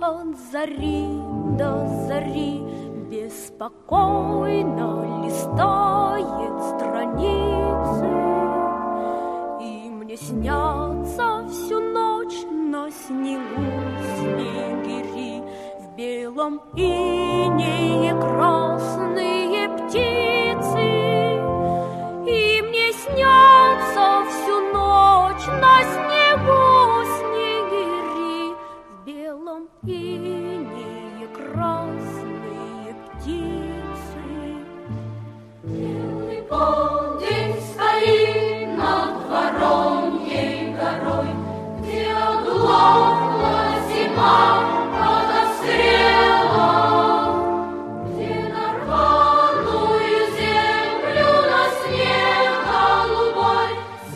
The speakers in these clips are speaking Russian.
от зари до зари беспокойно листает страницы, и мне снятся всю ночь на снегу снегири, в белом инее красные птицы, и мне снятся всю ночь на снегу снегири, в белом инее красные птицы. Белый полдень стоит над Вороньей горой, где оглохла зима от обстрела, где на рваную землю на снег голубой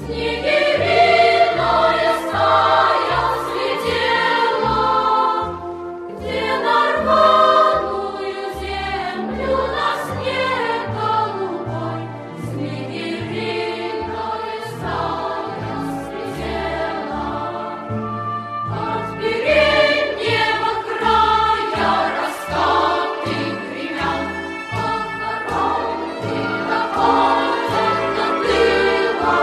снегириная стая слетела, где на рваную землю на снег голубой снегириная стая слетела. От переднего края раскаты гремят, от воронки доходят до тыла.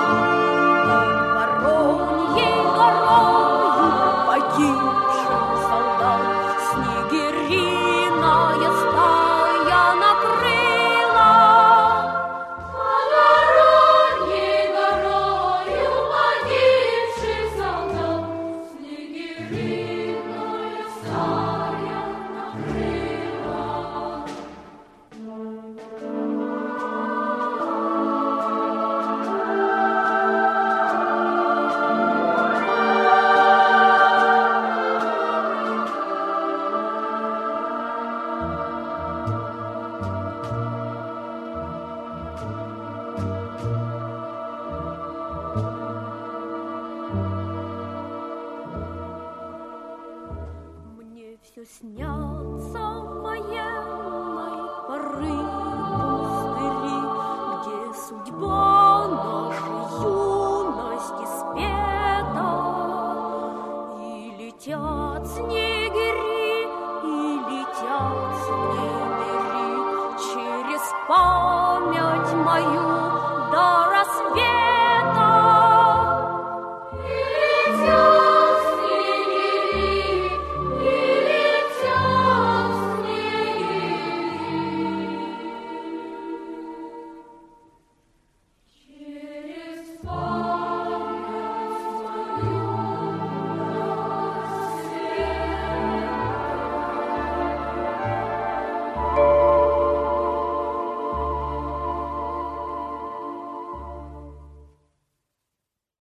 Вороньей горою погибших солдат снегириная стая накрыла. Под Вороньей горою погибших солдат снегириная стая накрыла. Мне все снятся военной поры пустыри, где судьба нашей юности спета, и летят с ней